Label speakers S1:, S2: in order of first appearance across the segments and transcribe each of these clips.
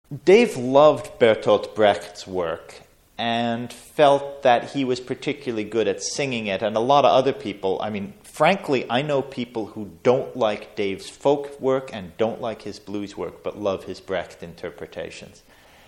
S1: Dave loved Bertolt Brecht's work and felt that he was particularly good at singing it, and a lot of other people, frankly, I know people who don't like Dave's folk work and don't like his blues work, but love his Brecht interpretations.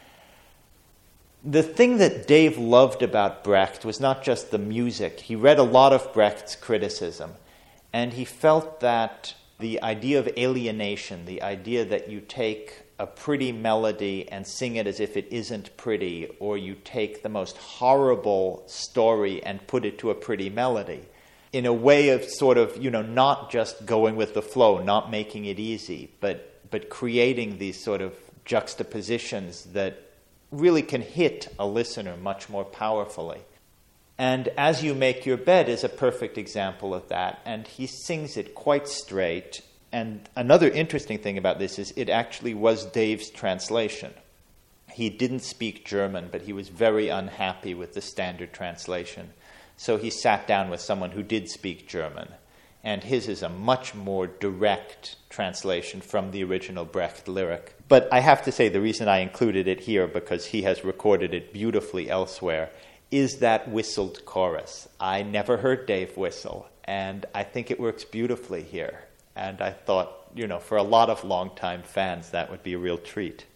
S1: The thing that Dave loved about Brecht was not just the music. He read a lot of Brecht's criticism, and he felt that the idea of alienation, the idea that you take a pretty melody and sing it as if it isn't pretty, or you take the most horrible story and put it to a pretty melody, in a way of sort of, not just going with the flow, not making it easy, but creating these sort of juxtapositions that really can hit a listener much more powerfully. And As You Make Your Bed is a perfect example of that, and he sings it quite straight. And another interesting thing about this is it actually was Dave's translation. He didn't speak German, but he was very unhappy with the standard translation. So he sat down with someone who did speak German, and his is a much more direct translation from the original Brecht lyric. But I have to say the reason I included it here, because he has recorded it beautifully elsewhere, is that whistled chorus. I never heard Dave whistle, and I think it works beautifully here. And I thought, for a lot of longtime fans, that would be a real treat.